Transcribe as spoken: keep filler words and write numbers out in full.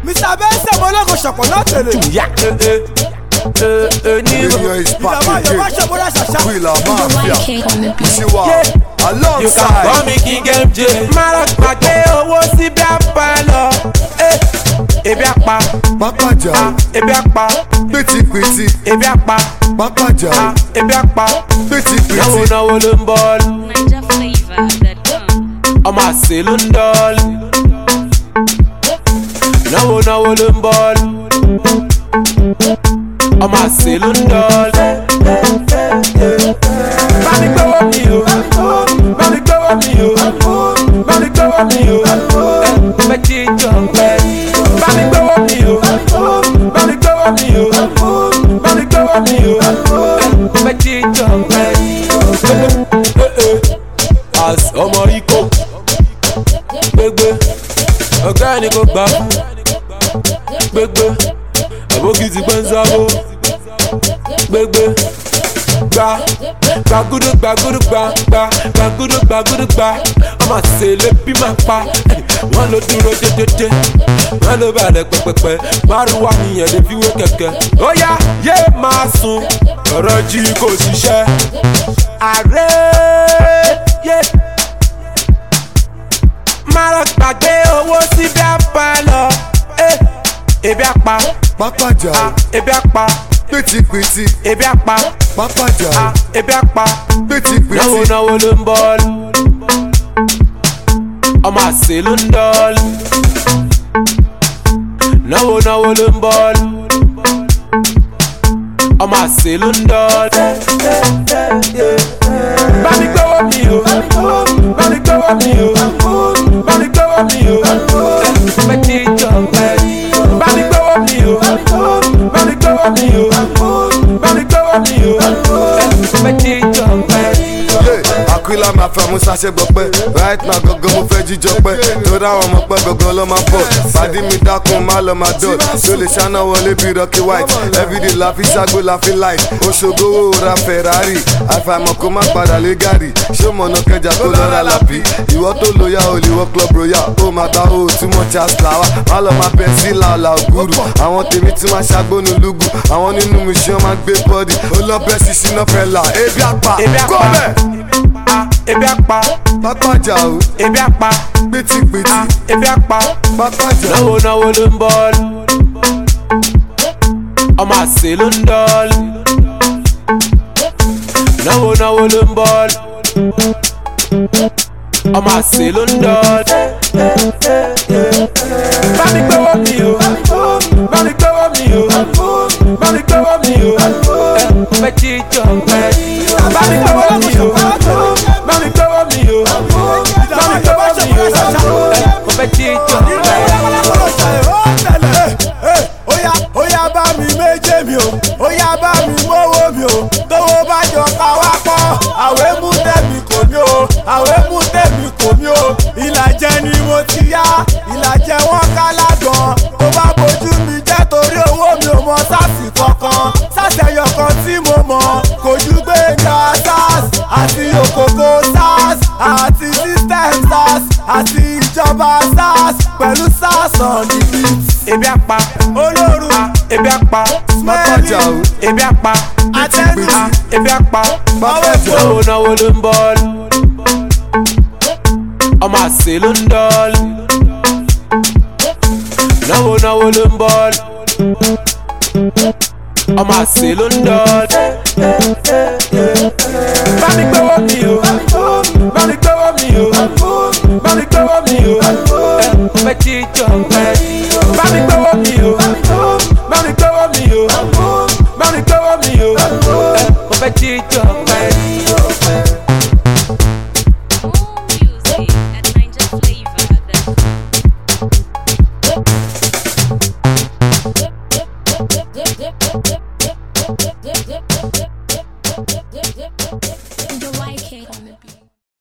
Mister Benson mo lóko ṣọ̀pọ̀ náà tẹ̀lé. Tuya ee ee ee ní ìwọ. Ìjọba Yorùbá ṣọ̀bọ̀dá ṣàṣà. Quilla Mafia, Siwa, You can call alongside. me King M J. Mara gbàgbé owó síbi àpá lọ. Ebi àpá, Pápájà, ebi àpá, pìtìpìtì, ebi àpá, pápájà, ebi àpá. Náwó pìtìpìtì. náwó ló ń bọ́ọ̀lù. Niger flavor that come. Ọmọ àṣẹ ló ń dọ́ọ̀lù. Náwó náwó ló ń bọ́ọ̀lù. Ọmọ àṣẹ ló ń dọ́ọ̀lù. Bámi gbówó mi o, bámi gbówó mi o, bámi gbówó mi o, fẹ́ jíjọ pẹ́. Bámi gbówó mi o, bámi gbówó mi o, bámi gbówó mi o, fẹ́ jíjọ pẹ́. As ọmọ ikó gbégbé ọ̀gá ẹni kò gbà fún gbégbé àbókí ti pẹ́ ń sábó gbégbé gbà gbàgúdú gbàgúdú gbà gbà gbàgúdú gbàgúdú gbà ọmọ àṣẹlẹ bí máa pa wọn ló dúró dédédé wọn ló bàlẹ̀ pẹ́pẹ́pẹ́ márùwá nìyẹn lè fi wé kẹ̀kẹ́ ó yá yé máa sùn ọ̀rọ̀ jí kò ṣiṣẹ́ ààrẹ yé. Mara gbàgbé owó síbi àpá lọ. Ebi àpá, Pápájà, ebi àpá, pìtìpìtì, ebi àpá, pápájà, ebi àpá. Náwó pìtìpìtì. náwó ló ń bọ́ọ̀lù. Ọmọ àṣẹ ló ń dọ́ọ̀lù. Náwó náwó ló ń bọ́ọ̀lù. Ọmọ àṣẹ ló ń dọ́ọ̀lù. Bámi gbówó mi o, bámi gbówó mi o, bámi gbówó mi o, fẹ́ jíjọ pẹ́. Bámi gbówó mi o, bámi gbówó mi o, bámi gbówó mi o, fẹ́ jíjọ pẹ́. Yeah, Quilla Mafia, Musa ṣe gbọ́ pé right now gangan mo fẹ́ jíjọ pé torí àwọn ọmọ pẹ́ gangan ló máa bọ̀ pàdé mi dákun má lọ máa dọ̀ tó lè ṣáná wọlé bí Rocky White everyday la fi ṣágbó la fi light Òṣogbo owó ra Ferrari àfàìmọ̀ kó má padà lé gàrí ṣé mọ̀nà kẹjà tó lọ́ra lápí ìwọ tó lóya olè wọ club royal ó máa gba owó tí mo ṣe àṣàwà má lọ máa bẹ sí làálà ògúrù àwọn tèmi tí máa ṣàgbónú lúgù àwọn nínú mi ṣe máa gbé bọ́dì ó lọ bẹ́ sí síná fẹ́ là ebi àpá Ebi àpá. kọ́mẹ̀. Ebi àpá, Pápájà o, ebi àpá, pìtìpìtì, ebi àpá. pápájà, Náwó náwó ló ń bọ́ọ̀lù. Ọmọ àṣẹ ló ń dọ́ọ̀lù. Náwó náwó ló ń bọ́ọ̀lù. Ọmọ àṣẹ ló ń dọ́ọ̀lù. Bámi gbówó mi o, bámi gbówó mi o, bámi gbówó mi o, fẹ́ jíjọ pẹ́. Bámi gbówó mi o, bámi gbówó mi o, bámi gbówó mi o, fẹ́ jíjọ pẹ́. Oya oya bá mi méje mi o, oya bá mi mówó mi o, tówó bá jọ ká wá pọ̀, àwẹ̀ mú tẹ̀mí kò ní o, àwẹ̀ mú tẹ̀mí kò ní o, ìlàjẹ ni mo ti yá, ìlàjẹ wọn ká lágbọ̀n, tó bá bójú mi jẹ́ torí owó mi ò mọ sáàsì kankan, sáàsì ẹyọ kan tí mo mọ̀, kò ju Gbénga SARS àti Òkòkò SARS àti System SARS àti ìjọba SARS pẹ̀lú SARS on the beat. Ebi àpá, Olóru, ebi àpá, pápájà o, ebi àpá, Àtẹnu, ebi àpá. pápájà o, Náwó náwó ló ń bọ́ọ̀lù. Ọmọ àṣẹ ló ń dọ́ọ̀lù. Náwó náwó ló ń bọ́ọ̀lù. Ọmọ àṣẹ ló ń dọ́ọ̀lù. Bámi gbówó mi o, bámi gbówó mi o, bámi gbówó mi o, fẹ́ jíjọ pẹ́. Bámi gbówó mi o, bámi gbówó mi o, bámi gbówó mi o, fẹ́ jíjọ pẹ́.